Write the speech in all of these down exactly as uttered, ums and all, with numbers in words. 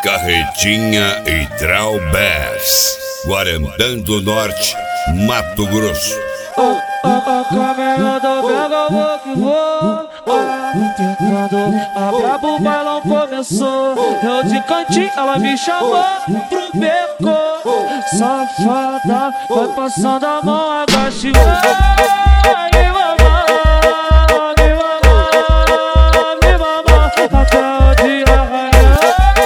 Carretinha e Traubés, Guarantã do Norte, Mato Grosso. Oh, oh, oh, caminhando, pega o que vou. Quando a brabo bailão começou, eu de cantinho, ela me chamou pro beco. Safada, vai passando a mão, agache. Vai, mamãe, me mamãe, me mamãe, até o dia raiar.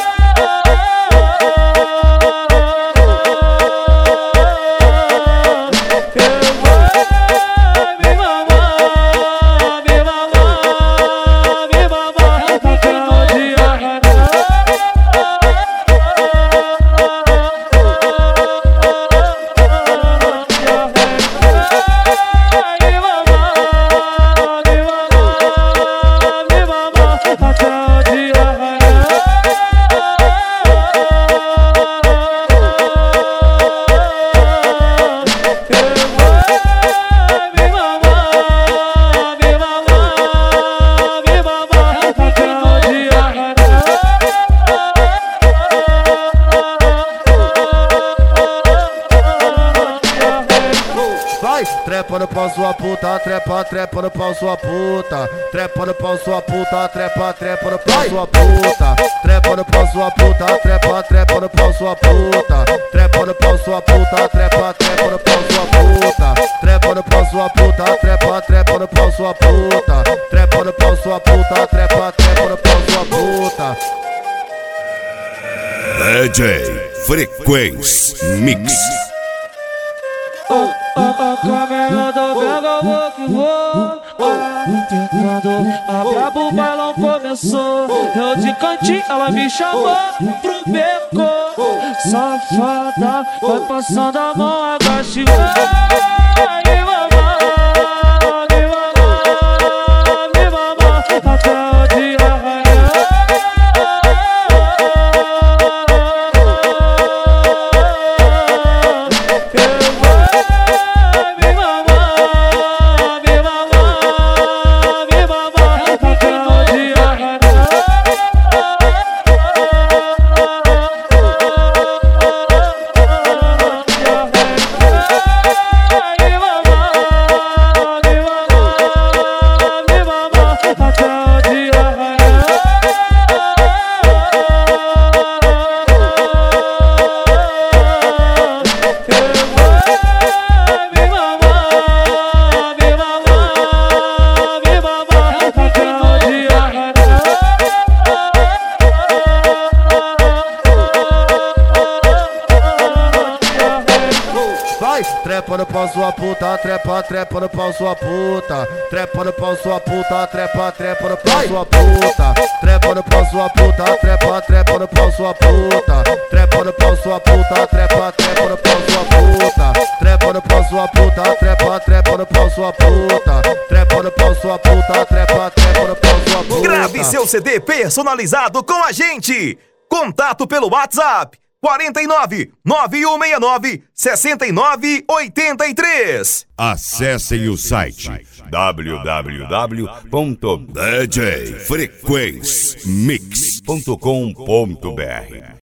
Trepa no pau sua puta, trepa, trepa no pau sua puta. Trepa no pau sua puta, trepa, trepa no pau sua puta. Trepa no pau sua puta, trepa, trepa no pau sua puta. Trepa no pau sua puta, trepa, trepa no pau sua puta. Trepa no pau sua puta, trepa, trepa no pau sua puta. Trepa no pau sua puta, trepa, trepa no pau sua puta. D J Frequência Mix. Oh, oh, oh, caminhando, pega o que vou. Quando a brabo bailão começou, eu de cantinho, ela me chamou pro beco. Safada, vai passando a mão, agache. Vai, mamãe, me mamãe, me mamãe, até o dia raiar. Trepa no pau sua puta, trepa, trepa no pau sua puta. Trepa no pau sua puta, trepa, trepa no pau sua puta. Trepa no pau sua puta, trepa, trepa no pau sua puta. Trepa no pau sua puta, trepa, trepa no pau sua puta. Trepa no pau sua puta, trepa, trepa no pau sua puta. Trepa no pau sua puta, trepa, trepa no pau sua puta. Grave seu C D personalizado com a gente. Contato pelo WhatsApp quarenta e nove, nove um seis nove, sessenta e nove oitenta e três. Acessem o site w w w ponto d j frequência mix ponto com ponto b r.